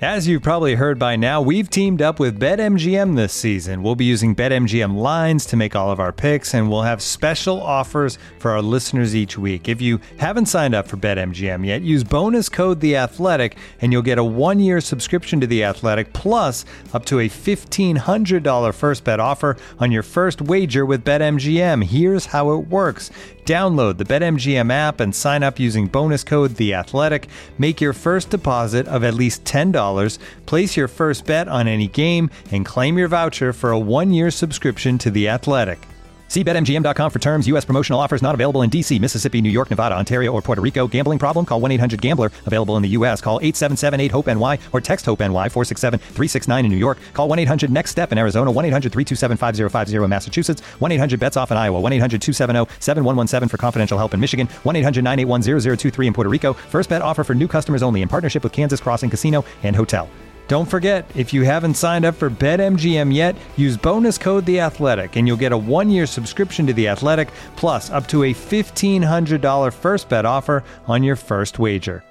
As you've probably heard by now, we've teamed up with BetMGM this season. We'll be using BetMGM lines to make all of our picks, and we'll have special offers for our listeners each week. If you haven't signed up for BetMGM yet, use bonus code The Athletic, and you'll get a 1-year subscription to The Athletic, plus up to a $1,500 first bet offer on your first wager with BetMGM. Here's how it works. Download the BetMGM app and sign up using bonus code The Athletic. Make your first deposit of at least $10. Place your first bet on any game and claim your voucher for a 1-year subscription to The Athletic. See BetMGM.com for terms. U.S. promotional offers not available in D.C., Mississippi, New York, Nevada, Ontario, or Puerto Rico. Gambling problem? Call 1-800-GAMBLER. Available in the U.S. Call 877-8-HOPE-NY or text HOPE-NY 467-369 in New York. Call 1-800-NEXT-STEP in Arizona. 1-800-327-5050 in Massachusetts. 1-800-BETS-OFF in Iowa. 1-800-270-7117 for confidential help in Michigan. 1-800-981-0023 in Puerto Rico. First bet offer for new customers only in partnership with Kansas Crossing Casino and Hotel. Don't forget, if you haven't signed up for BetMGM yet, use bonus code The Athletic, and you'll get a 1-year subscription to The Athletic, plus up to a $1,500 first bet offer on your first wager.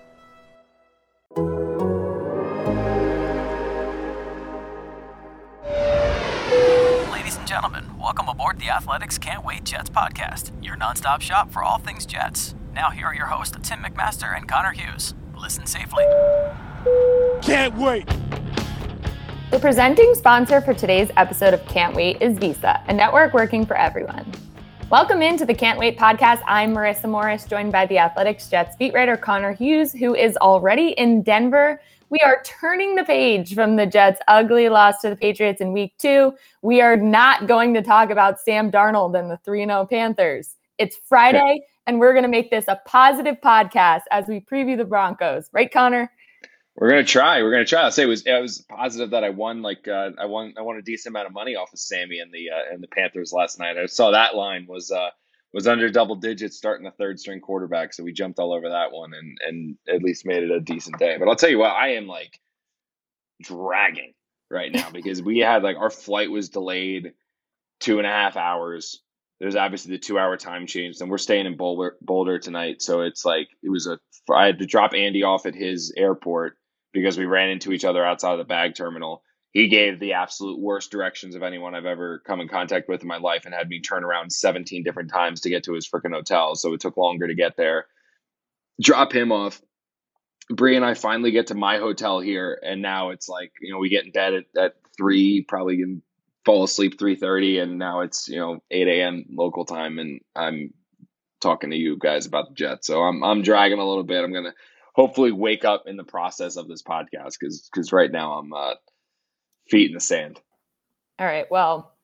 Ladies and gentlemen, welcome aboard the Athletics Can't Wait Jets podcast, your nonstop shop for all things Jets. Now here are your hosts, Tim McMaster and Connor Hughes. Listen safely. Can't wait! The presenting sponsor for today's episode of Can't Wait is Visa, a network working for everyone. Welcome into the Can't Wait podcast. I'm Marissa Morris, joined by the Athletics Jets beat writer Connor Hughes, who is already in Denver. We are turning the page from the Jets' ugly loss to the Patriots in week 2. We are not going to talk about Sam Darnold and the 3-0 Panthers. It's Friday, and we're going to make this a positive podcast as we preview the Broncos. Right, Connor? We're gonna try. I'll say it was positive that I won. I won a decent amount of money off of Sammy and the Panthers last night. I saw that line was under double digits starting the third string quarterback, so we jumped all over that one and at least made it a decent day. But I'll tell you what, I am like dragging right now because we had our flight was delayed 2.5 hours. There's obviously the 2-hour time change, and we're staying in Boulder tonight, so it's I had to drop Andy off at his airport because we ran into each other outside of the bag terminal. He gave the absolute worst directions of anyone I've ever come in contact with in my life and had me turn around 17 different times to get to his freaking hotel. So it took longer to get there. Drop him off. Bree and I finally get to my hotel here, and now it's we get in bed at 3, probably can fall asleep 3:30, and now it's 8 a.m. local time, and I'm talking to you guys about the Jets. So I'm dragging a little bit. I'm gonna hopefully wake up in the process of this podcast because right now I'm feet in the sand. All right. Well,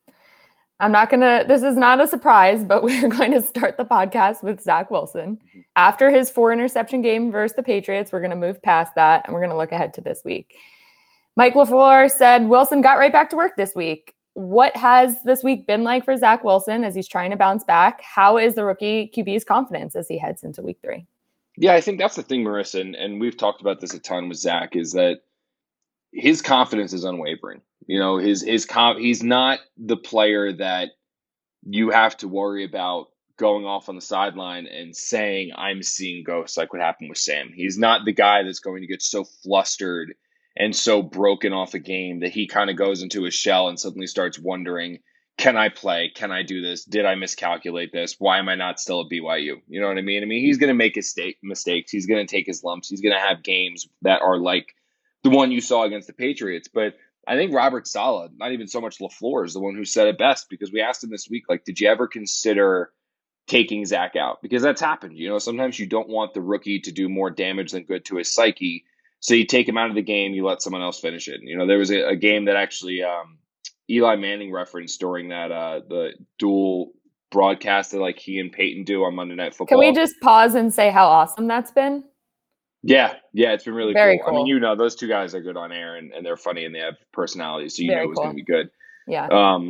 this is not a surprise, but we're going to start the podcast with Zach Wilson. After his 4-interception game versus the Patriots, we're going to move past that, and we're going to look ahead to this week. Mike LaFleur said Wilson got right back to work this week. What has this week been like for Zach Wilson as he's trying to bounce back? How is the rookie QB's confidence as he heads into week 3? Yeah, I think that's the thing, Marissa, and we've talked about this a ton with Zach, is that his confidence is unwavering. He's not the player that you have to worry about going off on the sideline and saying, I'm seeing ghosts, like what happened with Sam. He's not the guy that's going to get so flustered and so broken off a game that he kind of goes into a shell and suddenly starts wondering, can I play? Can I do this? Did I miscalculate this? Why am I not still at BYU? You know what I mean? He's going to make his mistakes. He's going to take his lumps. He's going to have games that are like the one you saw against the Patriots. But I think Robert Saleh, not even so much LaFleur, is the one who said it best, because we asked him this week, did you ever consider taking Zach out? Because that's happened. Sometimes you don't want the rookie to do more damage than good to his psyche. So you take him out of the game, you let someone else finish it. There was a game that actually Eli Manning referenced during that the dual broadcast that he and Peyton do on Monday Night Football. Can we just pause and say how awesome that's been? Yeah, it's been really Very cool. cool. Those two guys are good on air and they're funny and they have personalities, so Very it was cool. going to be good. Yeah.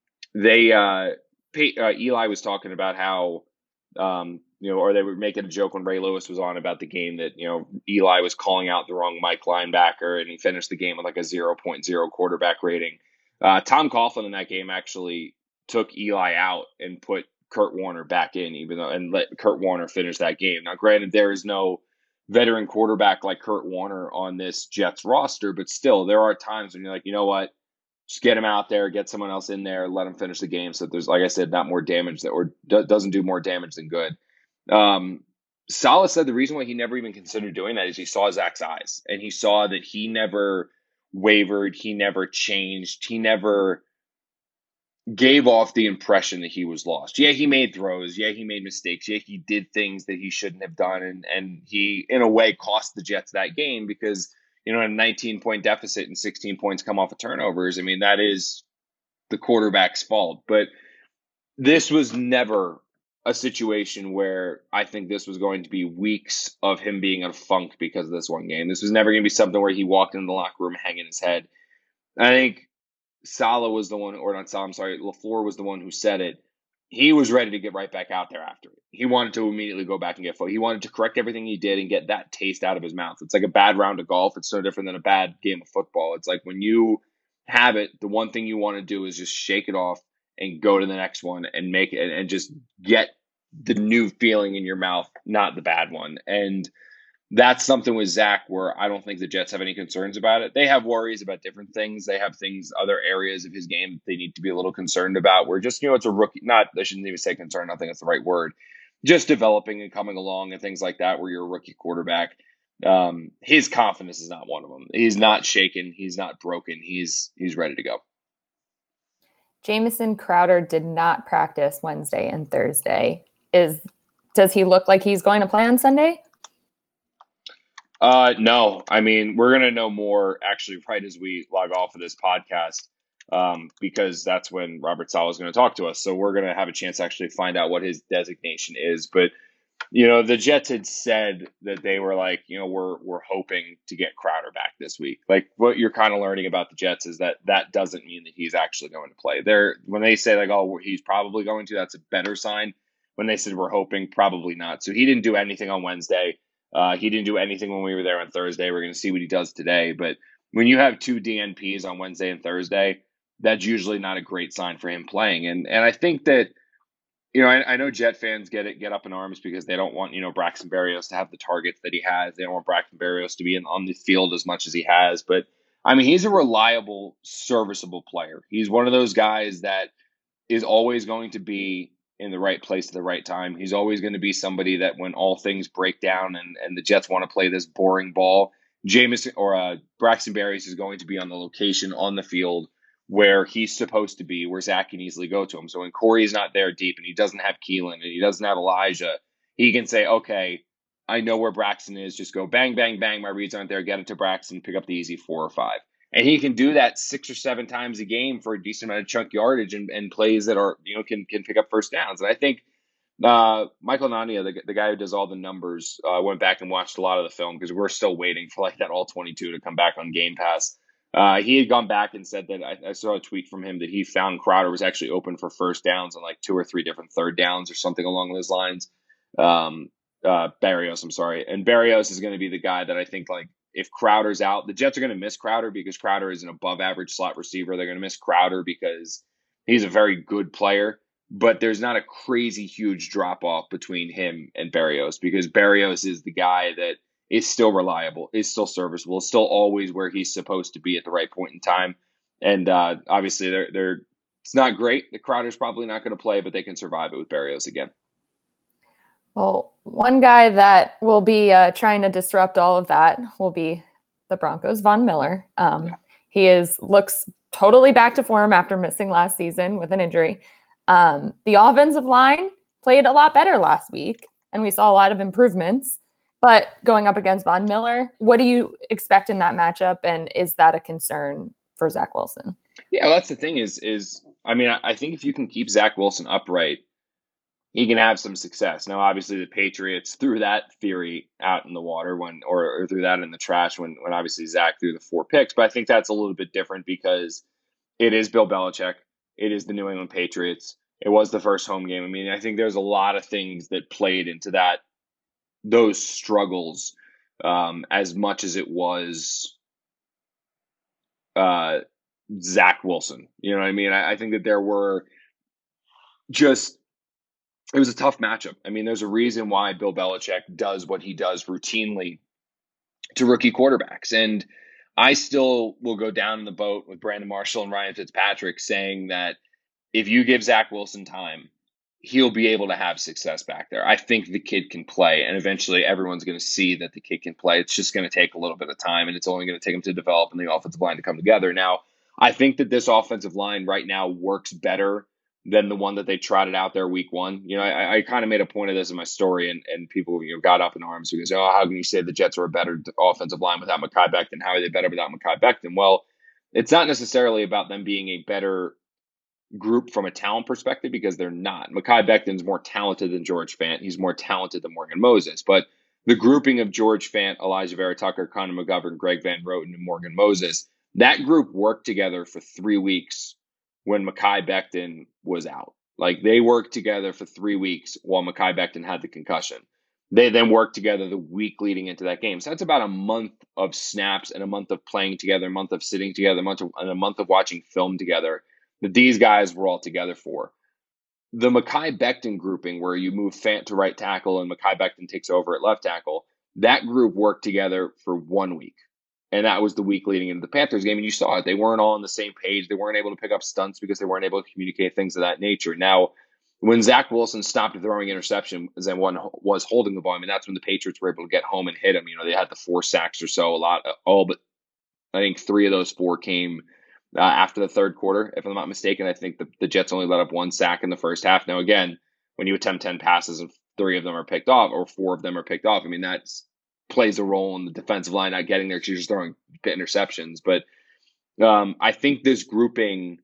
Eli was talking about how or they were making a joke when Ray Lewis was on about the game that, Eli was calling out the wrong Mike linebacker and he finished the game with a 0.0 quarterback rating. Tom Coughlin in that game actually took Eli out and put Kurt Warner back in, and let Kurt Warner finish that game. Now, granted, there is no veteran quarterback like Kurt Warner on this Jets roster, but still, there are times when you're like, you know what? Just get him out there, get someone else in there, let him finish the game. So there's, like I said, not more damage that, or doesn't do more damage than good. Saleh said the reason why he never even considered doing that is he saw Zach's eyes, and he saw that he never wavered, he never changed, he never gave off the impression that he was lost. Yeah, he made throws. Yeah, he made mistakes. Yeah, he did things that he shouldn't have done, and he, in a way, cost the Jets that game because, you know, a 19-point deficit and 16 points come off of turnovers. I mean, that is the quarterback's fault. But this was never a situation where I think this was going to be weeks of him being in a funk because of this one game. This was never going to be something where he walked into the locker room hanging his head. I think Saleh was the one, or not Saleh, I'm sorry, LaFleur was the one who said it. He was ready to get right back out there after it. He wanted to immediately go back and get foot. He wanted to correct everything he did and get that taste out of his mouth. It's like a bad round of golf. It's so different than a bad game of football. It's like when you have it, the one thing you want to do is just shake it off and go to the next one and make it and just get the new feeling in your mouth, not the bad one. And that's something with Zach where I don't think the Jets have any concerns about it. They have worries about different things. They have things, other areas of his game they need to be a little concerned about. Where just, you know, it's a rookie, I shouldn't even say concern. I don't think that's the right word. Just developing and coming along and things like that where you're a rookie quarterback. His confidence is not one of them. He's not shaken. He's not broken. He's ready to go. Jamison Crowder did not practice Wednesday and Thursday. Does he look like he's going to play on Sunday? No. I mean, we're going to know more actually right as we log off of this podcast because that's when Robert Saleh is going to talk to us. So we're going to have a chance to actually find out what his designation is. But, you know, the Jets had said that they were like, you know, we're hoping to get Crowder back this week. Like what you're kind of learning about the Jets is that doesn't mean that he's actually going to play. When they say like, oh, he's probably going to, that's a better sign. When they said we're hoping, probably not. So he didn't do anything on Wednesday. He didn't do anything when we were there on Thursday. We're going to see what he does today. But when you have two DNPs on Wednesday and Thursday, that's usually not a great sign for him playing. And I think that, you know, I know Jet fans get up in arms because they don't want, you know, Braxton Berrios to have the targets that he has. They don't want Braxton Berrios to be on the field as much as he has. But, I mean, he's a reliable, serviceable player. He's one of those guys that is always going to be in the right place at the right time. He's always going to be somebody that when all things break down and the Jets want to play this boring ball, Braxton Berrios is going to be on the location on the field where he's supposed to be, where Zach can easily go to him. So when Corey's not there deep and he doesn't have Keelan and he doesn't have Elijah, he can say, okay, I know where Braxton is. Just go bang, bang, bang. My reads aren't there. Get it to Braxton, pick up the easy 4 or 5. And he can do that 6 or 7 times a game for a decent amount of chunk yardage and plays that are, you know, can pick up first downs. And I think Michael Nania, the guy who does all the numbers, went back and watched a lot of the film because we're still waiting for like that all 22 to come back on Game Pass. He had gone back and said that I saw a tweet from him that he found Crowder was actually open for first downs on like 2 or 3 different third downs or something along those lines. Berrios, I'm sorry. And Berrios is going to be the guy that I think like, if Crowder's out, the Jets are going to miss Crowder because Crowder is an above average slot receiver. They're going to miss Crowder because he's a very good player, but there's not a crazy huge drop off between him and Berrios because Berrios is the guy that is still reliable, is still serviceable, is still always where he's supposed to be at the right point in time. And obviously it's not great. The Crowder's probably not going to play, but they can survive it with Berrios again. Well, one guy that will be trying to disrupt all of that will be the Broncos, Von Miller. He looks totally back to form after missing last season with an injury. The offensive line played a lot better last week, and we saw a lot of improvements. But going up against Von Miller, what do you expect in that matchup, and is that a concern for Zach Wilson? Yeah, well, that's the thing is I mean, I think if you can keep Zach Wilson upright, he can have some success. Now, obviously, the Patriots threw that theory out in the water or threw that in the trash when obviously Zach threw the 4 picks. But I think that's a little bit different because it is Bill Belichick. It is the New England Patriots. It was the first home game. I mean, I think there's a lot of things that played into those struggles as much as it was Zach Wilson. You know what I mean? I think that there were it was a tough matchup. I mean, there's a reason why Bill Belichick does what he does routinely to rookie quarterbacks. And I still will go down in the boat with Brandon Marshall and Ryan Fitzpatrick saying that if you give Zach Wilson time, he'll be able to have success back there. I think the kid can play, and eventually everyone's going to see that the kid can play. It's just going to take a little bit of time, and it's only going to take him to develop and the offensive line to come together. Now, I think that this offensive line right now works better than the one that they trotted out there week one. You know, I kind of made a point of this in my story, and people, got up in arms because, how can you say the Jets are a better offensive line without Mekhi Becton? How are they better without Mekhi Becton? Well, it's not necessarily about them being a better group from a talent perspective, because they're not. Mekhi Becton's more talented than George Fant. He's more talented than Morgan Moses. But the grouping of George Fant, Elijah Vera Tucker, Connor McGovern, Greg Van Roten, and Morgan Moses, that group worked together for 3 weeks when Mekhi Becton was out. Like, they worked together for 3 weeks while Mekhi Becton had the concussion. They then worked together the week leading into that game. So that's about a month of snaps and a month of playing together, a month of sitting together, and a month of watching film together that these guys were all together for. The Mekhi Becton grouping, where you move Fant to right tackle and Mekhi Becton takes over at left tackle, that group worked together for 1 week. And that was the week leading into the Panthers game. And you saw it. They weren't all on the same page. They weren't able to pick up stunts because they weren't able to communicate things of that nature. Now, when Zach Wilson stopped throwing interceptions and one was holding the ball, I mean, that's when the Patriots were able to get home and hit him. They had the 4 sacks or so, all but I think 3 of those 4 came after the third quarter, if I'm not mistaken. I think the Jets only let up 1 sack in the first half. Now, again, when you attempt 10 passes and 3 of them are picked off, or 4 of them are picked off, I mean, that plays a role in the defensive line not getting there because you're just throwing interceptions. But I think this grouping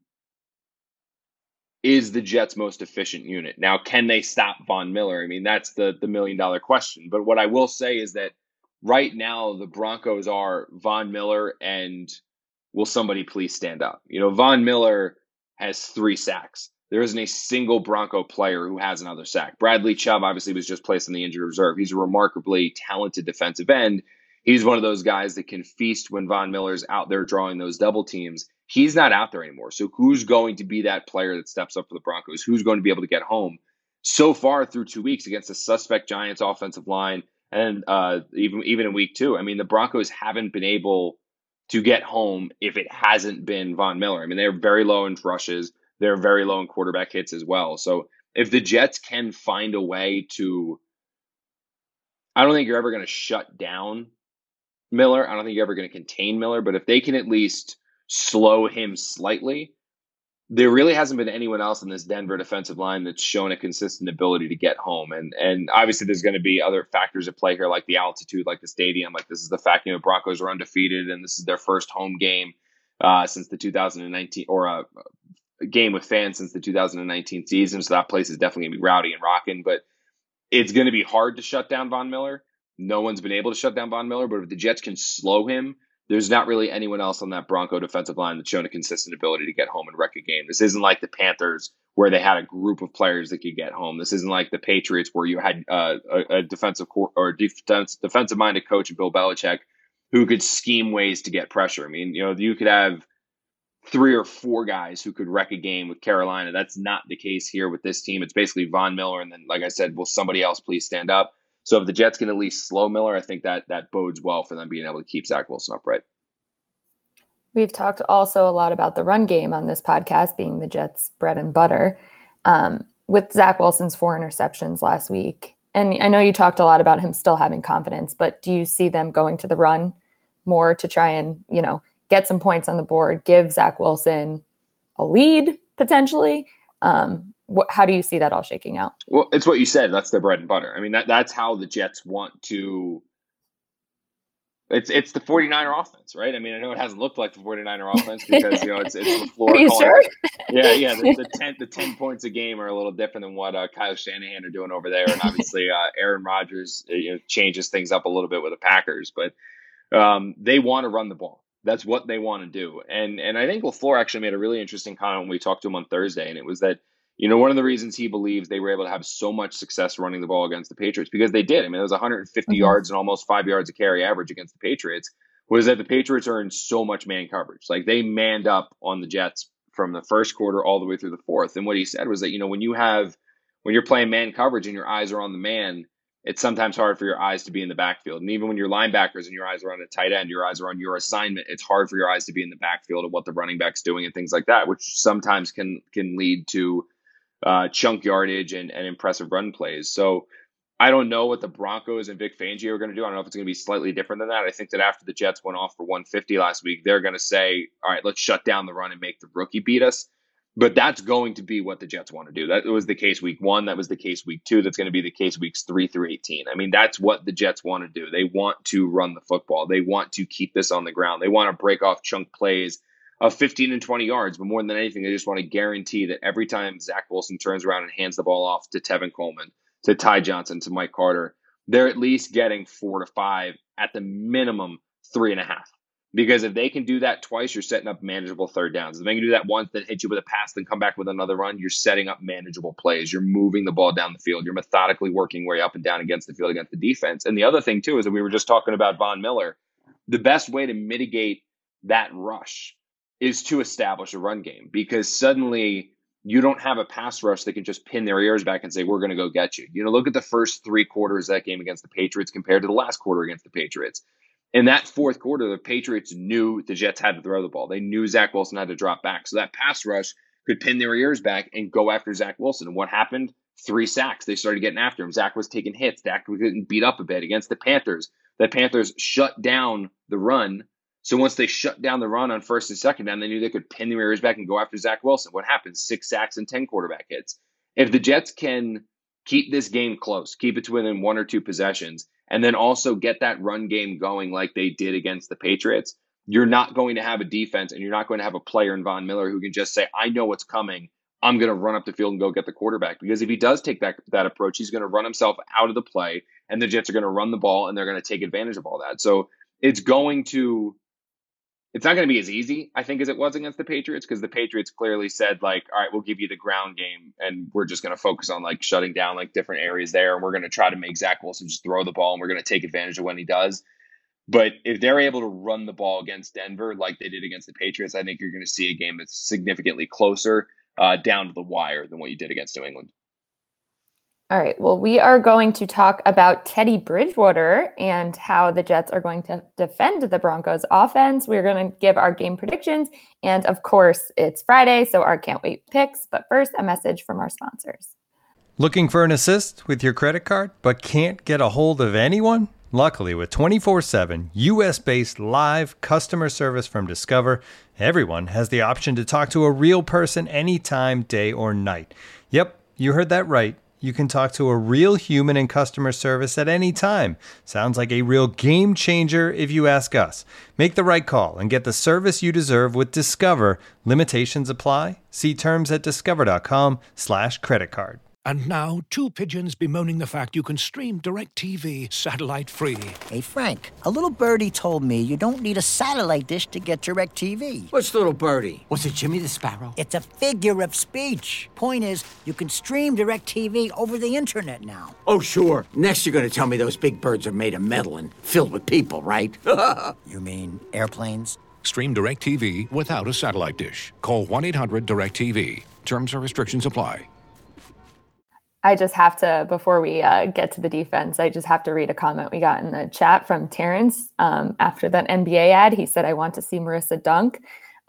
is the Jets' most efficient unit. Now, can they stop Von Miller? I mean, that's the million-dollar question. But what I will say is that right now the Broncos are Von Miller and will somebody please stand up? Von Miller has 3 sacks. There isn't a single Bronco player who has another sack. Bradley Chubb obviously was just placed in the injured reserve. He's a remarkably talented defensive end. He's one of those guys that can feast when Von Miller's out there drawing those double teams. He's not out there anymore. So who's going to be that player that steps up for the Broncos? Who's going to be able to get home? So far through 2 weeks against a suspect Giants offensive line, and even in week 2, I mean, the Broncos haven't been able to get home if it hasn't been Von Miller. I mean, they're very low in rushes. They're very low in quarterback hits as well. So if the Jets can find a way to, I don't think you're ever going to shut down Miller. I don't think you're ever going to contain Miller. But if they can at least slow him slightly, there really hasn't been anyone else in this Denver defensive line that's shown a consistent ability to get home. And obviously there's going to be other factors at play here, like the altitude, like the stadium. Like, this is the fact, Broncos are undefeated and this is their first home game since the 2019, or a game with fans since the 2019 season. So that place is definitely going to be rowdy and rocking, but it's going to be hard to shut down Von Miller. No one's been able to shut down Von Miller, but if the Jets can slow him, there's not really anyone else on that Bronco defensive line that's shown a consistent ability to get home and wreck a game. This isn't like the Panthers where they had a group of players that could get home. This isn't like the Patriots where you had a defensive-minded coach, Bill Belichick, who could scheme ways to get pressure. I mean, you could have 3 or 4 guys who could wreck a game with Carolina. That's not the case here with this team. It's basically Von Miller, and then, like I said, will somebody else please stand up? So if the Jets can at least slow Miller, I think that bodes well for them being able to keep Zach Wilson upright. We've talked also a lot about the run game on this podcast being the Jets' bread and butter. With Zach Wilson's 4 interceptions last week, and I know you talked a lot about him still having confidence, but do you see them going to the run more to try and, get some points on the board, give Zach Wilson a lead potentially? How do you see that all shaking out? Well, it's what you said. That's their bread and butter. I mean, that's how the Jets want to. It's the 49er offense, right? I mean, I know it hasn't looked like the 49er offense because it's LaFleur. Are you sure? Yeah. The 10 points a game are a little different than what Kyle Shanahan are doing over there, and obviously Aaron Rodgers changes things up a little bit with the Packers, but they want to run the ball. That's what they want to do, and I think LaFleur actually made a really interesting comment when we talked to him on Thursday, and it was that one of the reasons he believes they were able to have so much success running the ball against the Patriots, because they did. I mean, it was 150 yards and almost 5 yards a carry average against the Patriots, was that the Patriots are in so much man coverage. Like, they manned up on the Jets from the first quarter all the way through the fourth. And what he said was that, when you're playing man coverage and your eyes are on the man, it's sometimes hard for your eyes to be in the backfield. And even when your linebackers and your eyes are on a tight end, your eyes are on your assignment, it's hard for your eyes to be in the backfield of what the running back's doing and things like that, which sometimes can lead to chunk yardage and impressive run plays. So I don't know what the Broncos and Vic Fangio are going to do. I don't know if it's going to be slightly different than that. I think that after the Jets went off for 150 last week, they're going to say, all right, let's shut down the run and make the rookie beat us. But that's going to be what the Jets want to do. That was the case week 1. That was the case week 2. That's going to be the case weeks 3 through 18. I mean, that's what the Jets want to do. They want to run the football. They want to keep this on the ground. They want to break off chunk plays of 15 and 20 yards. But more than anything, they just want to guarantee that every time Zach Wilson turns around and hands the ball off to Tevin Coleman, to Ty Johnson, to Mike Carter, they're at least getting 4 to 5, at the minimum 3.5. Because if they can do that twice, you're setting up manageable third downs. If they can do that once, then hit you with a pass, then come back with another run, you're setting up manageable plays. You're moving the ball down the field. You're methodically working way up and down against the field, against the defense. And the other thing, too, is that we were just talking about Von Miller. The best way to mitigate that rush is to establish a run game, because suddenly you don't have a pass rush that can just pin their ears back and say, we're going to go get you. You know, look at the first 3 quarters of that game against the Patriots compared to the last quarter against the Patriots. In that fourth quarter, the Patriots knew the Jets had to throw the ball. They knew Zach Wilson had to drop back. So that pass rush could pin their ears back and go after Zach Wilson. And what happened? 3 sacks. They started getting after him. Zach was taking hits. Zach was getting beat up a bit against the Panthers. The Panthers shut down the run. So once they shut down the run on first and second down, they knew they could pin their ears back and go after Zach Wilson. What happens? 6 sacks and 10 quarterback hits. If the Jets can keep this game close, keep it to within 1 or 2 possessions, and then also get that run game going like they did against the Patriots, you're not going to have a defense and you're not going to have a player in Von Miller who can just say, I know what's coming. I'm going to run up the field and go get the quarterback. Because if he does take that approach, he's going to run himself out of the play, and the Jets are going to run the ball and they're going to take advantage of all that. So it's not going to be as easy, I think, as it was against the Patriots, because the Patriots clearly said, like, all right, we'll give you the ground game and we're just going to focus on like shutting down like different areas there. And we're going to try to make Zach Wilson just throw the ball, and we're going to take advantage of when he does. But if they're able to run the ball against Denver like they did against the Patriots, I think you're going to see a game that's significantly closer down to the wire than what you did against New England. All right. Well, we are going to talk about Teddy Bridgewater and how the Jets are going to defend the Broncos offense. We're going to give our game predictions. And of course, it's Friday, so our can't wait picks. But first, a message from our sponsors. Looking for an assist with your credit card, but can't get a hold of anyone? Luckily, with 24/7 U.S.-based live customer service from Discover, everyone has the option to talk to a real person anytime, day or night. Yep, you heard that right. You can talk to a real human in customer service at any time. Sounds like a real game changer if you ask us. Make the right call and get the service you deserve with Discover. Limitations apply. See terms at discover.com/creditcard. And now, 2 pigeons bemoaning the fact you can stream DirecTV satellite-free. Hey, Frank, a little birdie told me you don't need a satellite dish to get DirecTV. What's little birdie? Was it Jimmy the Sparrow? It's a figure of speech. Point is, you can stream DirecTV over the internet now. Oh, sure. Next you're going to tell me those big birds are made of metal and filled with people, right? You mean airplanes? Stream DirecTV without a satellite dish. Call 1-800-DirecTV. Terms and restrictions apply. I just have to, before we get to the defense, I just have to read a comment we got in the chat from Terrence after that NBA ad. He said, I want to see Marissa dunk.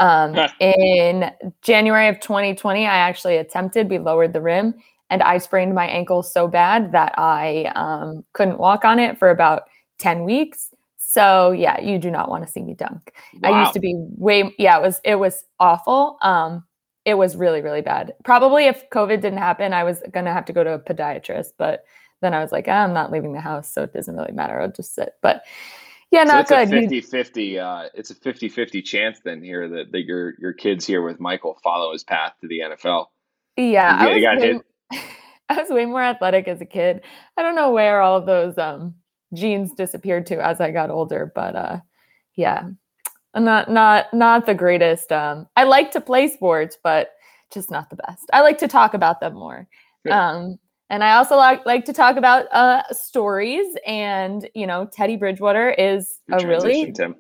In January of 2020, I actually attempted, we lowered the rim, and I sprained my ankle so bad that I couldn't walk on it for about 10 weeks. So yeah, you do not want to see me dunk. Wow. I used to be it was awful. It was really, really bad. Probably if COVID didn't happen, I was going to have to go to a podiatrist. But then I was like, I'm not leaving the house, so it doesn't really matter. I'll just sit. But yeah, not good. It's a 50-50 chance then here that your kids here with Michael follow his path to the NFL. Yeah, I was way more athletic as a kid. I don't know where all of those genes disappeared to as I got older. But yeah. Not the greatest. I like to play sports, but just not the best. I like to talk about them more. And I also like to talk about stories. And, Teddy Bridgewater is I'm trying to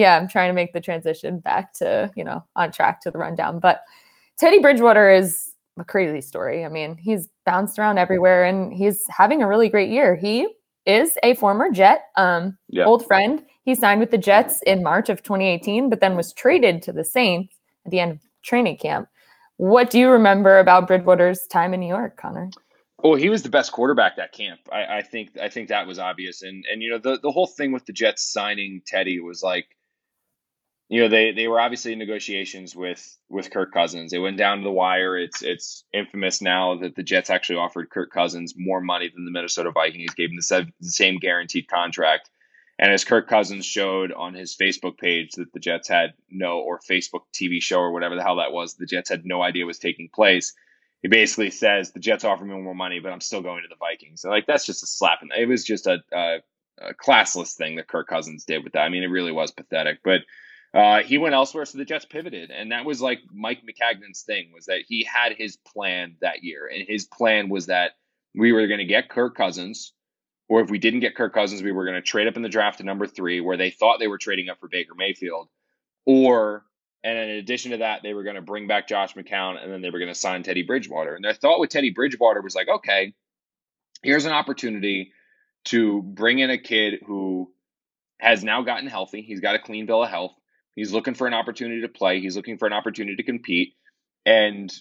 make the transition back to, on track to the rundown. But Teddy Bridgewater is a crazy story. I mean, he's bounced around everywhere and he's having a really great year. He is a former Jet, old friend. He signed with the Jets in March of 2018, but then was traded to the Saints at the end of training camp. What do you remember about Bridgewater's time in New York, Connor? Well, he was the best quarterback that camp. I think that was obvious. And the whole thing with the Jets signing Teddy was like, they were obviously in negotiations with Kirk Cousins. It went down to the wire. It's infamous now that the Jets actually offered Kirk Cousins more money than the Minnesota Vikings, gave him the same guaranteed contract. And as Kirk Cousins showed on his Facebook page that the Jets had or Facebook TV show or whatever the hell that was, the Jets had no idea was taking place. He basically says the Jets offer me more money, but I'm still going to the Vikings. So that's just a slap. It was just a classless thing that Kirk Cousins did with that. I mean, it really was pathetic. But he went elsewhere, so the Jets pivoted. And that was like Mike McCagnon's thing, was that he had his plan that year. And his plan was that we were going to get Kirk Cousins, or if we didn't get Kirk Cousins, we were going to trade up in the draft to number 3, where they thought they were trading up for Baker Mayfield. And in addition to that, they were going to bring back Josh McCown, and then they were going to sign Teddy Bridgewater. And their thought with Teddy Bridgewater was like, okay, here's an opportunity to bring in a kid who has now gotten healthy. He's got a clean bill of health. He's looking for an opportunity to play. He's looking for an opportunity to compete. And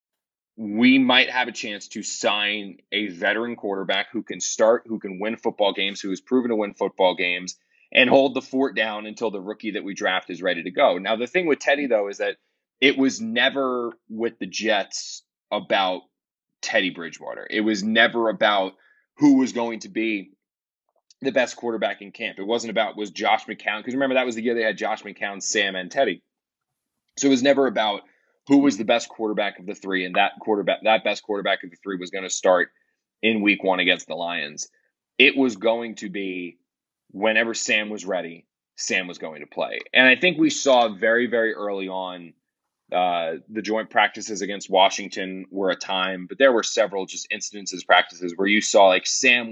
we might have a chance to sign a veteran quarterback who can start, who can win football games, who has proven to win football games, and hold the fort down until the rookie that we draft is ready to go. Now, the thing with Teddy, though, is that it was never with the Jets about Teddy Bridgewater. It was never about who was going to be the best quarterback in camp. It wasn't about, was Josh McCown, because remember, that was the year they had Josh McCown, Sam, and Teddy. So it was never about who was the best quarterback of the 3, and that best quarterback of the 3 was going to start in week 1 against the Lions. It was going to be whenever Sam was ready, Sam was going to play. And I think we saw very, very early on the joint practices against Washington were a time, but there were several just practices where you saw like Sam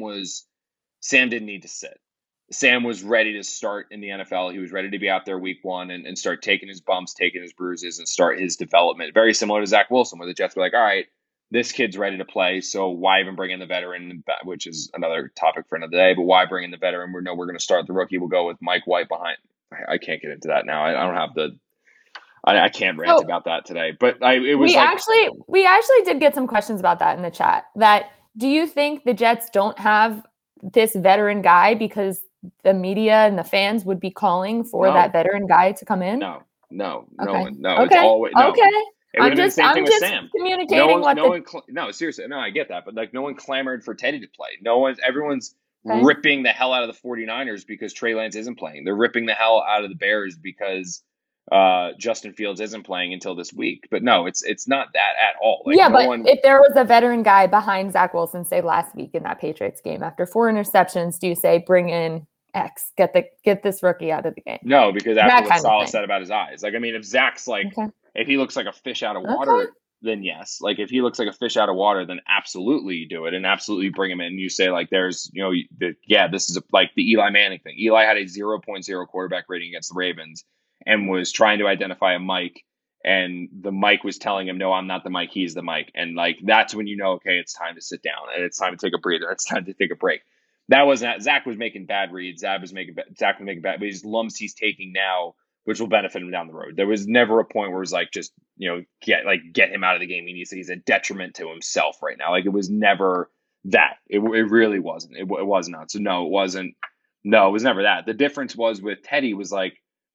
didn't need to sit. Sam was ready to start in the NFL. He was ready to be out there week 1 and start taking his bumps, taking his bruises, and start his development. Very similar to Zach Wilson, where the Jets were like, all right, this kid's ready to play, so why even bring in the veteran, which is another topic for another day, but why bring in the veteran? We're going to start the rookie. We'll go with Mike White behind. I can't get into that now. I don't have I can't rant about that today. But we actually did get some questions about that in the chat. That, do you think the Jets don't have this veteran guy because the media and the fans would be calling for that veteran guy to come in? No. Okay. It's always no. Okay. I'm just communicating seriously. No, I get that. But like, no one clamored for Teddy to play. Everyone's Okay. ripping the hell out of the 49ers because Trey Lance isn't playing. They're ripping the hell out of the Bears because Justin Fields isn't playing until this week. But no, it's not that at all. Like, if there was a veteran guy behind Zach Wilson, say last week in that Patriots game, after 4 interceptions, do you say bring in X, get this rookie out of the game? No, because after what Salah said about his eyes, like, I mean, if Zach's like, if he looks like a fish out of water, then yes. Like, if he looks like a fish out of water, then absolutely you do it and absolutely bring him in. You say, like, there's, this is like the Eli Manning thing. Eli had a 0.0 quarterback rating against the Ravens and was trying to identify a Mike, and the Mike was telling him, no, I'm not the Mike, he's the Mike. And like, that's when you know, okay, it's time to sit down and it's time to take a breather. It's time to take a break. That wasn't, Zach was making bad reads. Zach was making bad, but his lumps he's taking now, which will benefit him down the road. There was never a point where it was like, just, get him out of the game. He's a detriment to himself right now. Like, it was never that. It really wasn't. It was not. So no, it wasn't. No, it was never that. The difference was with Teddy was like,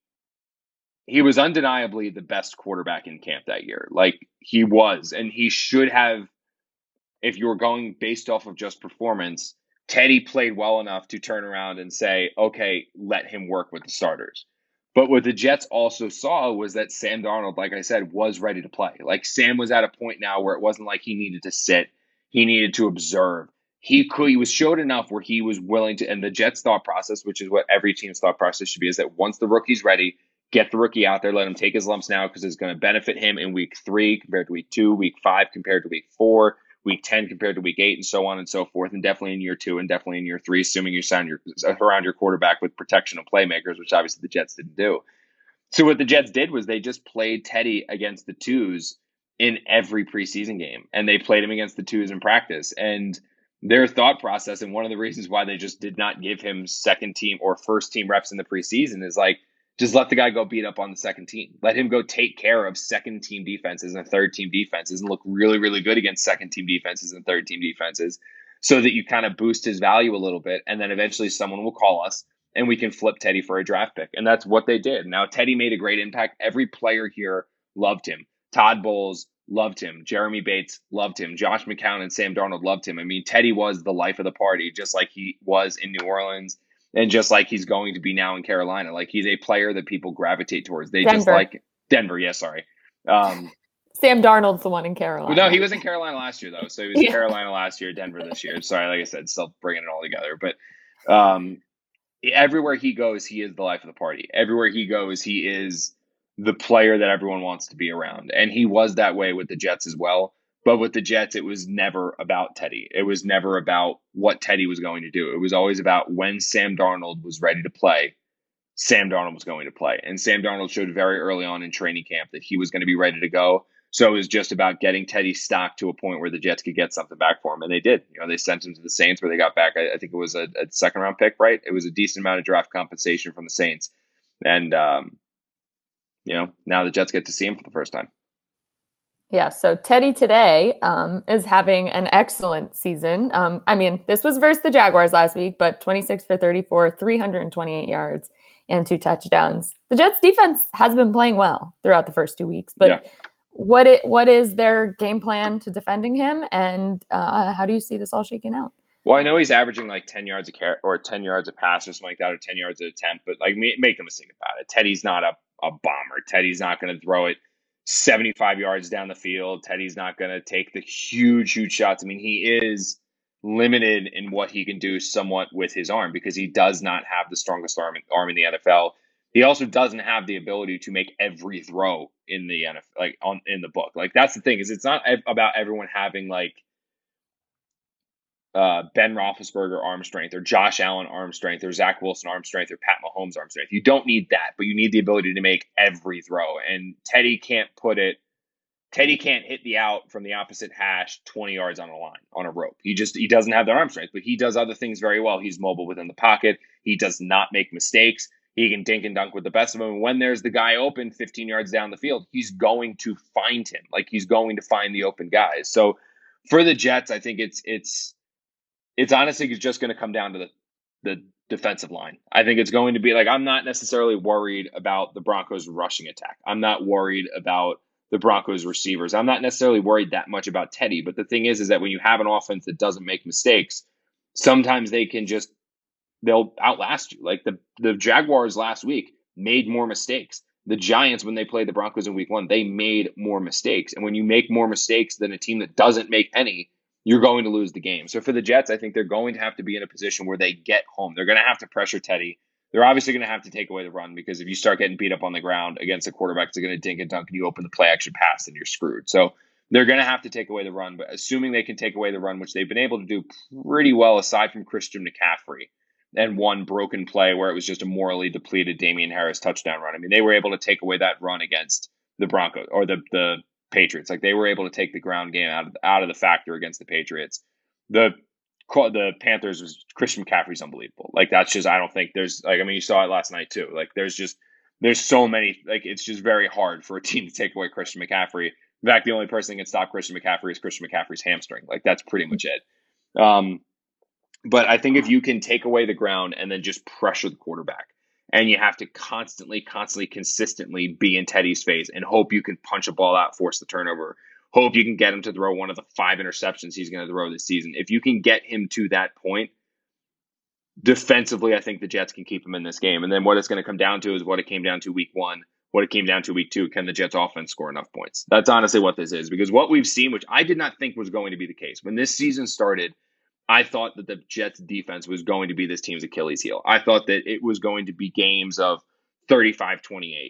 he was undeniably the best quarterback in camp that year. Like, he was, and he should have, if you were going based off of just performance, Teddy played well enough to turn around and say, okay, let him work with the starters. But what the Jets also saw was that Sam Darnold, like I said, was ready to play. Like, Sam was at a point now where it wasn't like he needed to sit. He needed to observe. He was showed enough where he was willing to, and the Jets' thought process, which is what every team's thought process should be, is that once the rookie's ready, get the rookie out there, let him take his lumps now, because it's going to benefit him in week 3 compared to week 2, week 5 compared to week 4, week 10 compared to week 8, and so on and so forth, and definitely in year 2 and definitely in year 3, assuming you sign around your quarterback with protection of playmakers, which obviously the Jets didn't do. So what the Jets did was they just played Teddy against the twos in every preseason game, and they played him against the twos in practice. And their thought process, and one of the reasons why they just did not give him second team or first team reps in the preseason, is like, just let the guy go beat up on the second team. Let him go take care of second team defenses and third team defenses and look really, really good against second team defenses and third team defenses, so that you kind of boost his value a little bit. And then eventually someone will call us and we can flip Teddy for a draft pick. And that's what they did. Now, Teddy made a great impact. Every player here loved him. Todd Bowles loved him. Jeremy Bates loved him. Josh McCown and Sam Darnold loved him. I mean, Teddy was the life of the party, just like he was in New Orleans and just like he's going to be now in Carolina. Like, he's a player that people gravitate towards. They Denver. just like Denver. Yeah, sorry. Sam Darnold's the one in Carolina. No, he was in Carolina last year, though. So he was in Carolina last year, Denver this year. Sorry, like I said, still bringing it all together. But everywhere he goes, he is the life of the party. Everywhere he goes, he is the player that everyone wants to be around. And he was that way with the Jets as well. But with the Jets, it was never about Teddy. It was never about what Teddy was going to do. It was always about when Sam Darnold was ready to play, Sam Darnold was going to play. And Sam Darnold showed very early on in training camp that he was going to be ready to go. So it was just about getting Teddy stocked to a point where the Jets could get something back for him. And they did. You know, they sent him to the Saints, where they got back, I think it was a second round pick, right? It was a decent amount of draft compensation from the Saints. And, you know, now the Jets get to see him for the first time. Yeah, so Teddy today is having an excellent season. I mean, this was versus the Jaguars last week, but 26 for 34, 328 yards, and 2 touchdowns. The Jets defense has been playing well throughout the first 2 weeks, but what is their game plan to defending him, and how do you see this all shaking out? Well, I know he's averaging like 10 yards a carry or 10 yards a pass or something like that, or 10 yards an attempt, but like, make no mistake about it. Teddy's not a bomber. Teddy's not going to throw it 75 yards down the field. Teddy's not going to take the huge shots. I mean, he is limited in what he can do somewhat with his arm, because he does not have the strongest arm in the NFL. He also doesn't have the ability to make every throw in the NFL, like in the book. Like, that's the thing, is it's not about everyone having like Ben Roethlisberger arm strength, or Josh Allen arm strength, or Zach Wilson arm strength, or Pat Mahomes arm strength. You don't need that, but you need the ability to make every throw. And Teddy can't hit the out from the opposite hash 20 yards on a line, on a rope. He doesn't have the arm strength, but he does other things very well. He's mobile within the pocket. He does not make mistakes. He can dink and dunk with the best of them. And when there's the guy open 15 yards down the field, he's going to find him. Like, he's going to find the open guys. So for the Jets, I think it's honestly just going to come down to the defensive line. I think it's going to be like, I'm not necessarily worried about the Broncos rushing attack. I'm not worried about the Broncos receivers. I'm not necessarily worried that much about Teddy. But the thing is that when you have an offense that doesn't make mistakes, sometimes they'll outlast you. Like the Jaguars last week made more mistakes. The Giants, when they played the Broncos in week 1, they made more mistakes. And when you make more mistakes than a team that doesn't make any, you're going to lose the game. So for the Jets, I think they're going to have to be in a position where they get home. They're going to have to pressure Teddy. They're obviously going to have to take away the run, because if you start getting beat up on the ground against a quarterback that's going to dink and dunk and you open the play action pass, then you're screwed. So they're going to have to take away the run. But assuming they can take away the run, which they've been able to do pretty well, aside from Christian McCaffrey and one broken play where it was just a morally depleted Damian Harris touchdown run. I mean, they were able to take away that run against the Broncos or the Patriots. Like, they were able to take the ground game out of the factor against the Patriots. The Panthers was Christian McCaffrey's unbelievable. Like, that's just, I don't think there's like, I mean, you saw it last night too. Like, there's so many, like, it's just very hard for a team to take away Christian McCaffrey. In fact, the only person that can stop Christian McCaffrey is Christian McCaffrey's hamstring. Like, that's pretty much it. But I think if you can take away the ground and then just pressure the quarterback, and you have to constantly, consistently be in Teddy's face and hope you can punch a ball out, force the turnover, hope you can get him to throw one of the 5 interceptions he's going to throw this season. If you can get him to that point, defensively, I think the Jets can keep him in this game. And then what it's going to come down to is what it came down to week 1, what it came down to week 2. Can the Jets offense score enough points? That's honestly what this is, because what we've seen, which I did not think was going to be the case when this season started, I thought that the Jets defense was going to be this team's Achilles heel. I thought that it was going to be games of 35-28,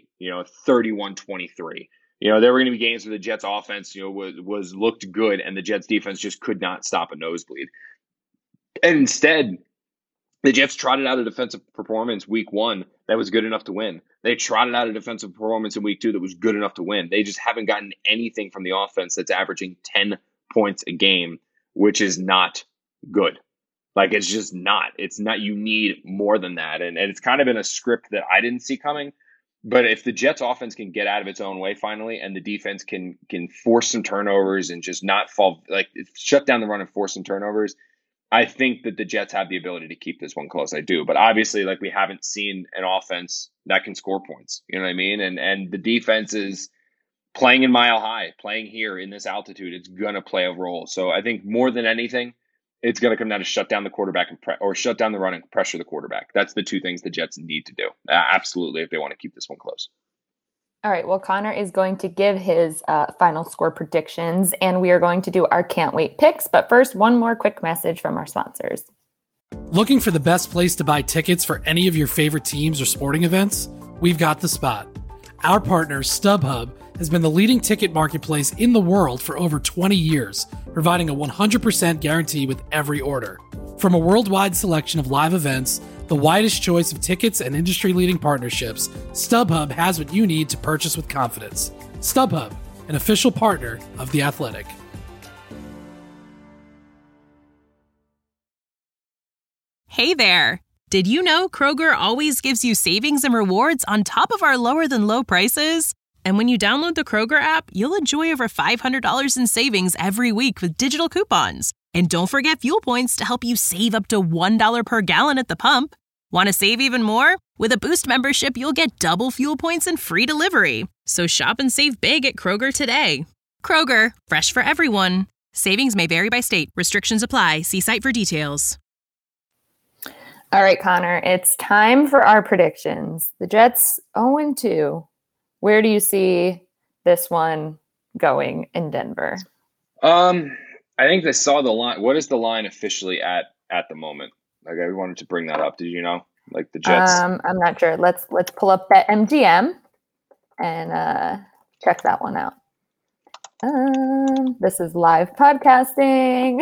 31-23. There were going to be games where the Jets offense, was looked good and the Jets defense just could not stop a nosebleed. And instead, the Jets trotted out a defensive performance week 1 that was good enough to win. They trotted out a defensive performance in week 2 that was good enough to win. They just haven't gotten anything from the offense that's averaging 10 points a game, which is not good. Like, it's just not. It's not. You need more than that. And it's kind of been a script that I didn't see coming. But if the Jets offense can get out of its own way finally, and the defense can force some turnovers and just not fall, like shut down the run and force some turnovers, I think that the Jets have the ability to keep this one close. I do. But obviously, like, we haven't seen an offense that can score points. You know what I mean? And the defense is playing in Mile High, playing here in this altitude. It's going to play a role. So I think more than anything, it's going to come down to shut down the quarterback or shut down the run and pressure the quarterback. That's the two things the Jets need to do. Absolutely, if they want to keep this one close. All right. Well, Connor is going to give his final score predictions, and we are going to do our can't wait picks. But first, one more quick message from our sponsors. Looking for the best place to buy tickets for any of your favorite teams or sporting events? We've got the spot. Our partner, StubHub, has been the leading ticket marketplace in the world for over 20 years, providing a 100% guarantee with every order. From a worldwide selection of live events, the widest choice of tickets and industry-leading partnerships, StubHub has what you need to purchase with confidence. StubHub, an official partner of The Athletic. Hey there! Did you know Kroger always gives you savings and rewards on top of our lower-than-low prices? And when you download the Kroger app, you'll enjoy over $500 in savings every week with digital coupons. And don't forget fuel points to help you save up to $1 per gallon at the pump. Want to save even more? With a Boost membership, you'll get double fuel points and free delivery. So shop and save big at Kroger today. Kroger, fresh for everyone. Savings may vary by state. Restrictions apply. See site for details. All right, Connor, it's time for our predictions. The Jets 0-2. Where do you see this one going in Denver? I think they saw the line. What is the line officially at the moment? Like, I wanted to bring that up. Did you know? Like the Jets. I'm not sure. Let's pull up BetMGM and check that one out. This is live podcasting.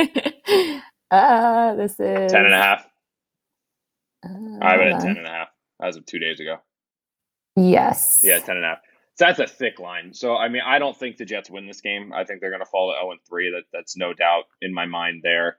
This is 10.5. I have it at 10.5 as of 2 days ago. Yes. Yeah, 10.5. So that's a thick line. So, I mean, I don't think the Jets win this game. I think they're going to fall to 0-3. That's no doubt in my mind there.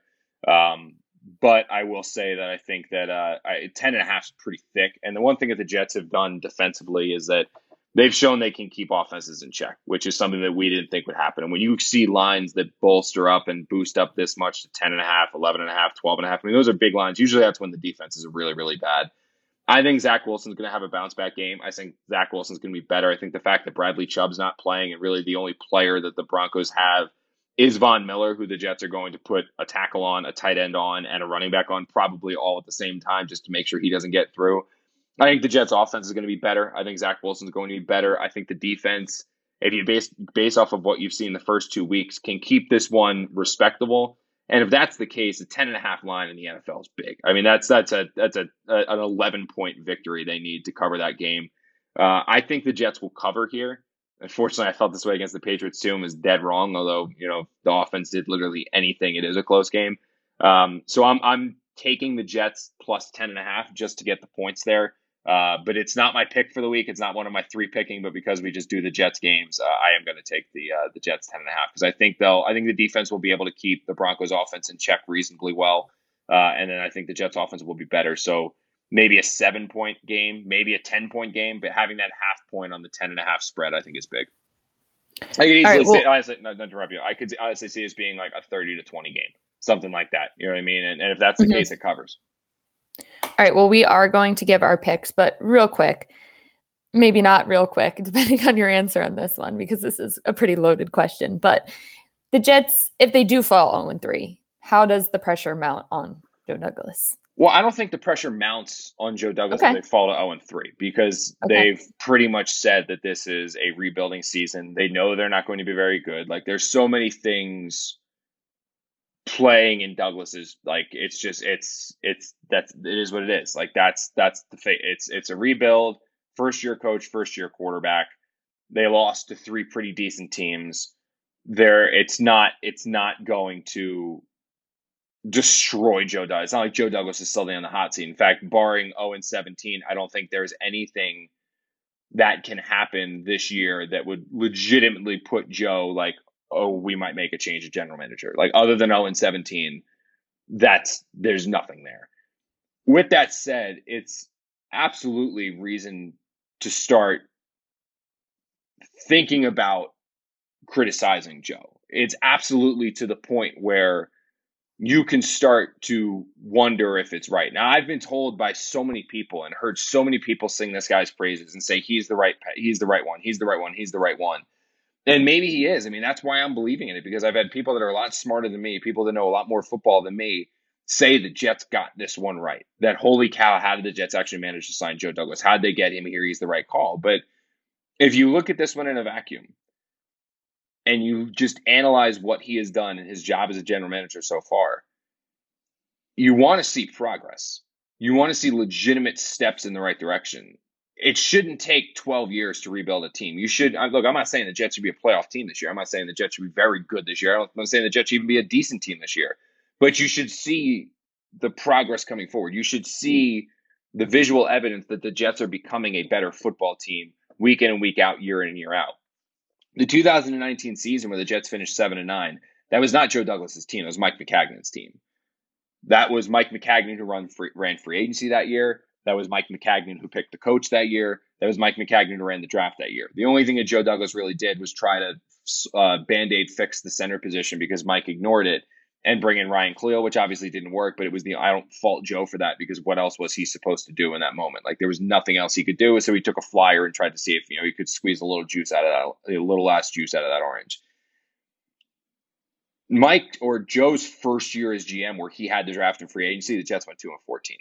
But I will say that I think that 10.5 is pretty thick. And the one thing that the Jets have done defensively is that they've shown they can keep offenses in check, which is something that we didn't think would happen. And when you see lines that bolster up and boost up this much to 10.5, 11.5, 12.5, I mean, those are big lines. Usually that's when the defenses are really, really bad. I think Zach Wilson's going to have a bounce-back game. I think Zach Wilson's going to be better. I think the fact that Bradley Chubb's not playing and really the only player that the Broncos have is Von Miller, who the Jets are going to put a tackle on, a tight end on, and a running back on probably all at the same time just to make sure he doesn't get through. I think the Jets' offense is going to be better. I think Zach Wilson's going to be better. I think the defense, if you base off of what you've seen the first 2 weeks, can keep this one respectable. And if that's the case, a 10.5 line in the NFL is big. I mean, that's an 11-point victory they need to cover that game. I think the Jets will cover here. Unfortunately, I felt this way against the Patriots too and was dead wrong. Although, you know, the offense did literally anything. It is a close game. So I'm taking the Jets plus 10.5 just to get the points there. But it's not my pick for the week. It's not one of my 3 picking, but because we just do the Jets games, I am going to take the Jets 10.5 because I think the defense will be able to keep the Broncos offense in check reasonably well. And then I think the Jets offense will be better. So maybe a 7-point game, maybe a 10-point game, but having that half point on the 10.5 spread, I think is big. I could easily say, honestly, not to interrupt you, I could honestly see this being like a 30-20 game, something like that. You know what I mean? And if that's the case, it covers. All right. Well, we are going to give our picks, but real quick, maybe not real quick, depending on your answer on this one, because this is a pretty loaded question. But the Jets, if they do fall 0-3, how does the pressure mount on Joe Douglas? Well, I don't think the pressure mounts on Joe Douglas if they fall to 0-3 because they've pretty much said that this is a rebuilding season. They know they're not going to be very good. Like, there's so many things playing in Douglas's, like, it is what it is. Like, that's the fate. It's a rebuild, first year coach, first year quarterback. They lost to 3 pretty decent teams. It's not going to destroy Joe Douglas. It's not like Joe Douglas is suddenly on the hot seat. In fact, barring 0-17, I don't think there's anything that can happen this year that would legitimately put Joe like, oh, we might make a change at general manager. Like other than 0-17, there's nothing there. With that said, it's absolutely reason to start thinking about criticizing Joe. It's absolutely to the point where you can start to wonder if it's right. Now, I've been told by so many people and heard so many people sing this guy's praises and say he's the right one. And maybe he is. I mean, that's why I'm believing in it, because I've had people that are a lot smarter than me, people that know a lot more football than me, say the Jets got this one right. That holy cow, how did the Jets actually manage to sign Joe Douglas? How did they get him here? He's the right call. But if you look at this one in a vacuum and you just analyze what he has done in his job as a general manager so far, you want to see progress. You want to see legitimate steps in the right direction. It shouldn't take 12 years to rebuild a team. You should look. I'm not saying the Jets should be a playoff team this year. I'm not saying the Jets should be very good this year. I'm not saying the Jets should even be a decent team this year. But you should see the progress coming forward. You should see the visual evidence that the Jets are becoming a better football team week in and week out, year in and year out. The 2019 season where the Jets finished 7-9, that was not Joe Douglas's team. It was Mike Maccagnan's team. That was Mike Maccagnan who ran free agency that year. That was Mike Maccagnan who picked the coach that year. That was Mike Maccagnan who ran the draft that year. The only thing that Joe Douglas really did was try to Band-Aid fix the center position because Mike ignored it and bring in Ryan Cleo, which obviously didn't work, but I don't fault Joe for that, because what else was he supposed to do in that moment? Like, there was nothing else he could do. So he took a flyer and tried to see if, he could squeeze a little last juice out of that orange. Mike or Joe's first year as GM, where he had the draft and free agency, the Jets went 2-14.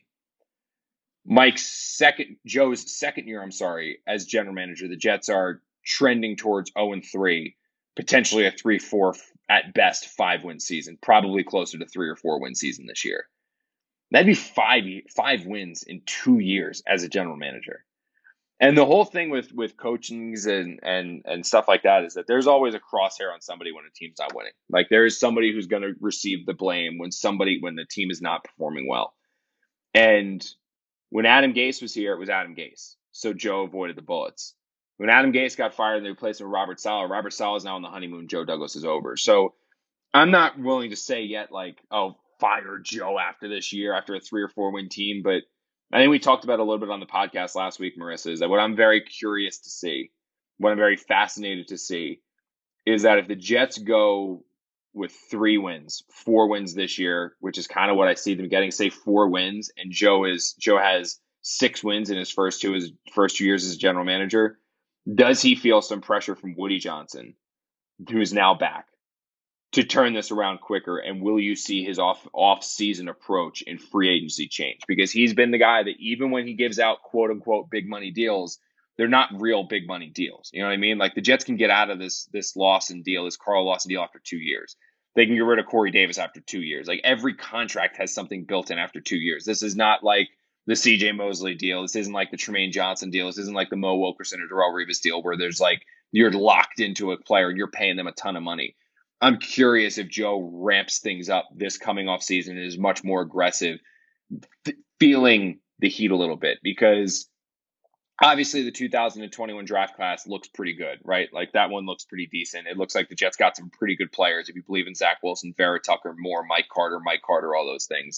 Joe's second year, as general manager, the Jets are trending towards 0-3, potentially a 3-4 at best 5-win season, probably closer to 3 or 4 win season this year. That'd be five wins in 2 years as a general manager. And the whole thing with coachings and stuff like that is that there's always a crosshair on somebody when a team's not winning. Like, there is somebody who's going to receive the blame when the team is not performing well. And when Adam Gase was here, it was Adam Gase. So Joe avoided the bullets. When Adam Gase got fired and they replaced him with Robert Saleh is now on the honeymoon. Joe Douglas is over. So I'm not willing to say yet, like, oh, fire Joe after this year, after a 3 or 4 win team. But I think we talked about a little bit on the podcast last week, Marissa, is that what I'm very curious to see, what I'm very fascinated to see, is that if the Jets go with 3 wins, 4 wins this year, which is kind of what I see them getting, say 4 wins, and Joe has 6 wins in his first 2 years as general manager, does he feel some pressure from Woody Johnson, who is now back, to turn this around quicker? And will you see his off-season approach in free agency change? Because he's been the guy that even when he gives out quote-unquote big money deals, they're not real big money deals. You know what I mean? Like, the Jets can get out of this Lawson deal, this Carl Lawson deal, after 2 years. They can get rid of Corey Davis after 2 years. Like, every contract has something built in after 2 years. This is not like the CJ Mosley deal. This isn't like the Tremaine Johnson deal. This isn't like the Mo Wilkerson or Darrelle Revis deal, where there's like, you're locked into a player and you're paying them a ton of money. I'm curious if Joe ramps things up this coming off season and is much more aggressive, feeling the heat a little bit, because obviously the 2021 draft class looks pretty good, right? Like, that one looks pretty decent. It looks like the Jets got some pretty good players, if you believe in Zach Wilson, Vera Tucker, Moore, Mike Carter, all those things.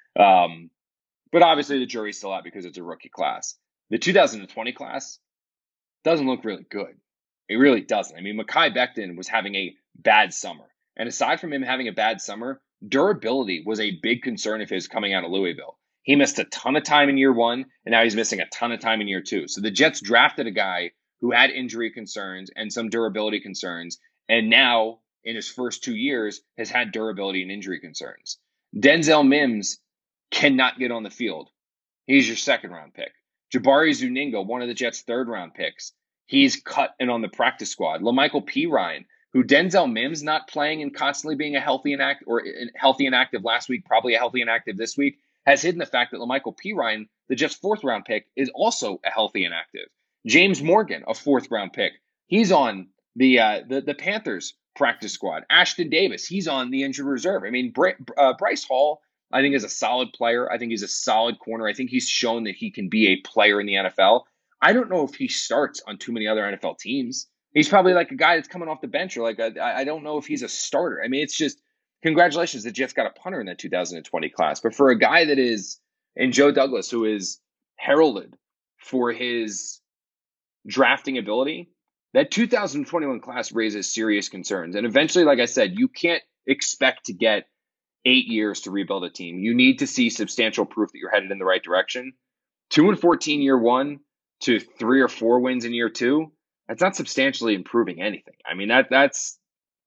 But obviously the jury's still out because it's a rookie class. The 2020 class doesn't look really good. It really doesn't. I mean, Mekhi Becton was having a bad summer. And aside from him having a bad summer, durability was a big concern of his coming out of Louisville. He missed a ton of time in year 1, and now he's missing a ton of time in year 2. So the Jets drafted a guy who had injury concerns and some durability concerns, and now in his first 2 years has had durability and injury concerns. Denzel Mims cannot get on the field. He's your 2nd-round pick. Jabari Zuniga, one of the Jets' 3rd-round picks, he's cut and on the practice squad. LaMichael Pirine, who Denzel Mims not playing and constantly being a healthy and active last week, probably a healthy and active this week, has hidden the fact that LaMichael Pirine, the Jets' 4th-round pick, is also a healthy and active. James Morgan, a 4th-round pick, he's on the Panthers practice squad. Ashton Davis, he's on the injured reserve. I mean, Bryce Hall, I think, is a solid player. I think he's a solid corner. I think he's shown that he can be a player in the NFL. I don't know if he starts on too many other NFL teams. He's probably like a guy that's coming off the bench, or like I don't know if he's a starter. I mean, it's just congratulations that Jets got a punter in that 2020 class. But for a guy that is, and Joe Douglas, who is heralded for his drafting ability, that 2021 class raises serious concerns. And eventually, like I said, you can't expect to get 8 years to rebuild a team. You need to see substantial proof that you're headed in the right direction. 2-14 year one to 3 or 4 wins in year two. That's not substantially improving anything. I mean, that's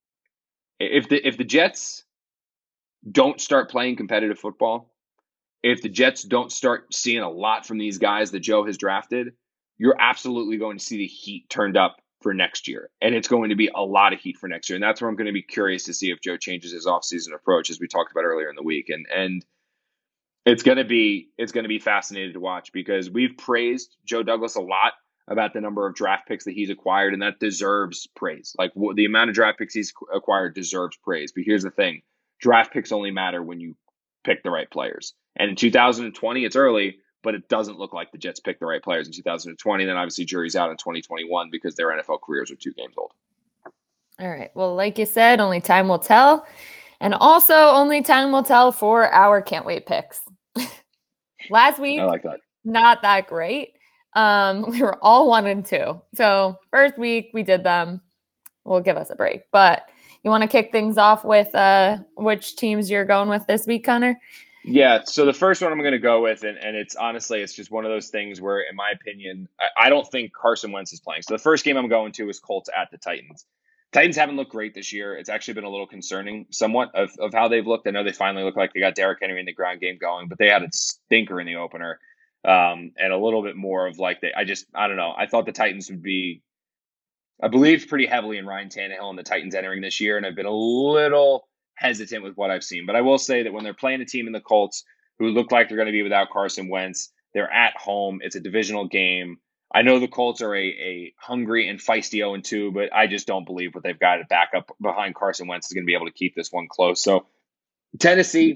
if the Jets don't start playing competitive football, if the Jets don't start seeing a lot from these guys that Joe has drafted, you're absolutely going to see the heat turned up for next year. And it's going to be a lot of heat for next year. And that's where I'm going to be curious to see if Joe changes his offseason approach, as we talked about earlier in the week. And it's going to be fascinating to watch, because we've praised Joe Douglas a lot about the number of draft picks that he's acquired, and that deserves praise. Like, the amount of draft picks he's acquired deserves praise. But here's the thing. Draft picks only matter when you pick the right players. And in 2020, it's early, but it doesn't look like the Jets picked the right players in 2020. Then obviously jury's out in 2021 because their NFL careers are 2 games old. All right. Well, like you said, only time will tell. And also only time will tell for our can't wait picks. Last week, I like that. Not that great. We were all 1 and 2. So first week we did them. We'll give us a break. But you want to kick things off with which teams you're going with this week, Connor? Yeah, so the first one I'm going to go with, and it's honestly, it's just one of those things where, in my opinion, I don't think Carson Wentz is playing. So the first game I'm going to is Colts at the Titans. Titans haven't looked great this year. It's actually been a little concerning somewhat of how they've looked. I know they finally look like they got Derrick Henry in the ground game going, but they had a stinker in the opener. And a little bit more of like, I don't know. I thought the Titans would be, I believed pretty heavily in Ryan Tannehill and the Titans entering this year, and I've been a little hesitant with what I've seen. But I will say that when they're playing a team in the Colts who look like they're going to be without Carson Wentz, they're at home. It's a divisional game. I know the Colts are a hungry and feisty 0-2, but I just don't believe what they've got to back up behind Carson Wentz is going to be able to keep this one close. So Tennessee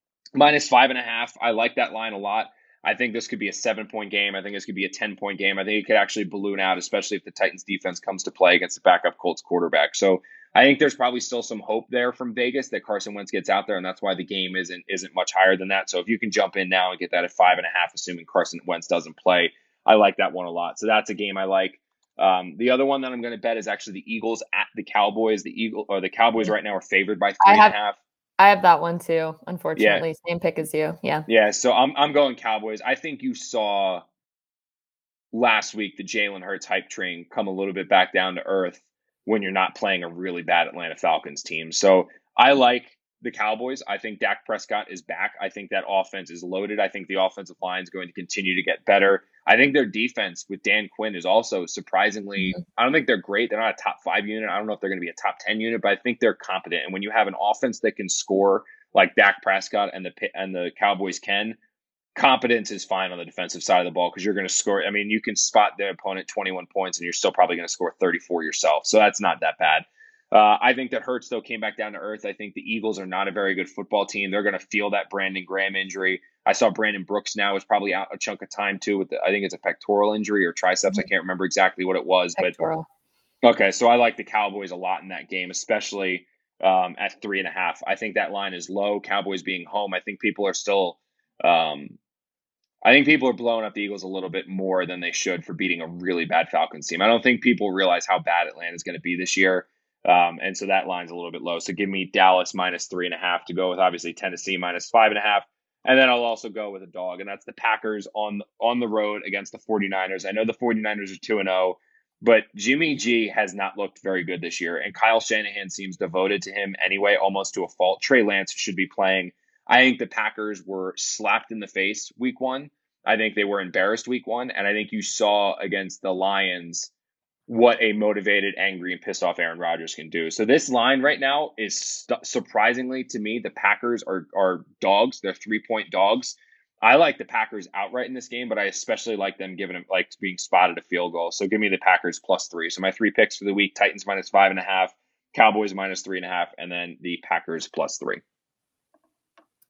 -5.5. I like that line a lot. I think this could be a 7-point game. I think this could be a 10-point game. I think it could actually balloon out, especially if the Titans defense comes to play against the backup Colts quarterback. So I think there's probably still some hope there from Vegas that Carson Wentz gets out there, and that's why the game isn't much higher than that. So if you can jump in now and get that at 5.5, assuming Carson Wentz doesn't play, I like that one a lot. So that's a game I like. The other one that I'm going to bet is actually the Eagles at the Cowboys. The Cowboys right now are favored by 3.5. I have that one too, unfortunately. Yeah. Same pick as you. Yeah. Yeah, so I'm going Cowboys. I think you saw last week the Jalen Hurts hype train come a little bit back down to earth when you're not playing a really bad Atlanta Falcons team. So I like the Cowboys. I think Dak Prescott is back. I think that offense is loaded. I think the offensive line is going to continue to get better. I think their defense with Dan Quinn is also surprisingly, I don't think they're great. They're not a top 5 unit. I don't know if they're going to be a top 10 unit, but I think they're competent. And when you have an offense that can score like Dak Prescott and the Cowboys can, competence is fine on the defensive side of the ball because you're going to score. I mean, you can spot the opponent 21 points and you're still probably going to score 34 yourself. So that's not that bad. I think that Hurts, though, came back down to earth. I think the Eagles are not a very good football team. They're going to feel that Brandon Graham injury. I saw Brandon Brooks now is probably out a chunk of time, too. I think it's a pectoral injury or triceps. I can't remember exactly what it was. Pectoral. But okay, so I like the Cowboys a lot in that game, especially at 3.5. I think that line is low. Cowboys being home, I think people are still I think people are blowing up the Eagles a little bit more than they should for beating a really bad Falcons team. I don't think people realize how bad Atlanta is going to be this year. And so that line's a little bit low. So give me Dallas -3.5 to go with, obviously Tennessee -5.5. And then I'll also go with a dog, and that's the Packers on the road against the 49ers. I know the 49ers are 2-0, but Jimmy G has not looked very good this year, and Kyle Shanahan seems devoted to him anyway, almost to a fault. Trey Lance should be playing. I think the Packers were slapped in the face week 1. I think they were embarrassed week 1, and I think you saw against the Lions what a motivated, angry, and pissed off Aaron Rodgers can do. So this line right now is surprisingly to me, the Packers are dogs. They're 3-point dogs. I like the Packers outright in this game, but I especially like them being spotted a field goal. So give me the Packers +3. So my 3 picks for the week: Titans -5.5, Cowboys -3.5, and then the Packers +3.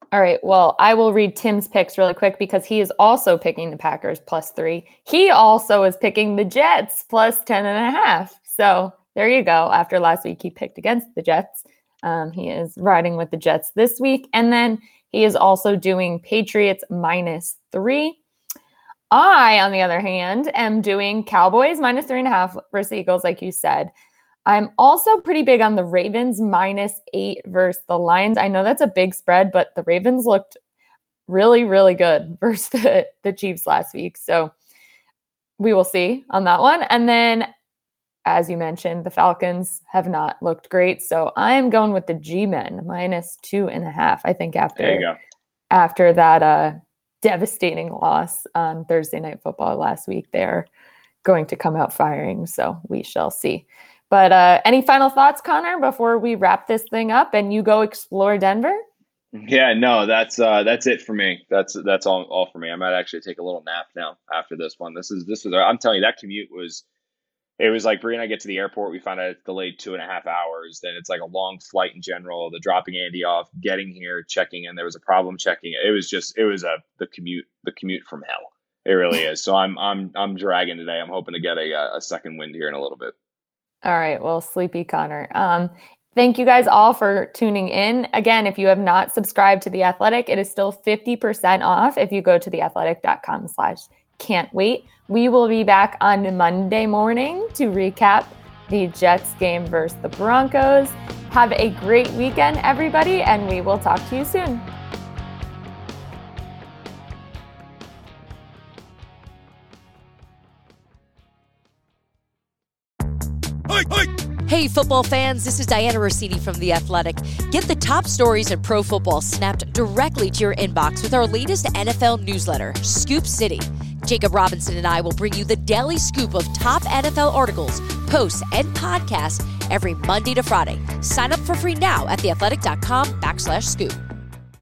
All right. Well, I will read Tim's picks really quick because he is also picking the Packers +3. He also is picking the Jets +10.5. So there you go. After last week, he picked against the Jets. He is riding with the Jets this week. And then he is also doing Patriots -3. I, on the other hand, am doing Cowboys -3.5 versus Eagles, like you said. I'm also pretty big on the Ravens -8 versus the Lions. I know that's a big spread, but the Ravens looked really, really good versus the Chiefs last week. So we will see on that one. And then, as you mentioned, the Falcons have not looked great. So I'm going with the G-Men -2.5. I think after that devastating loss on Thursday Night Football last week, they're going to come out firing. So we shall see. But any final thoughts, Connor, before we wrap this thing up and you go explore Denver? Yeah, no, that's it for me. That's all for me. I might actually take a little nap now after this one. This was I'm telling you, that commute was like Bree and I get to the airport, we find out it's delayed 2.5 hours. Then it's like a long flight in general, the dropping Andy off, getting here, checking in. There was a problem checking. It was the commute from hell. It really is. So I'm dragging today. I'm hoping to get a second wind here in a little bit. All right. Well, sleepy Connor. Thank you guys all for tuning in. Again, if you have not subscribed to The Athletic, it is still 50% off if you go to theathletic.com/can'twait. We will be back on Monday morning to recap the Jets game versus the Broncos. Have a great weekend, everybody, and we will talk to you soon. Hey, football fans, this is Diana Rossini from The Athletic. Get the top stories in pro football snapped directly to your inbox with our latest NFL newsletter, Scoop City. Jacob Robinson and I will bring you the daily scoop of top NFL articles, posts, and podcasts every Monday to Friday. Sign up for free now at theathletic.com/scoop.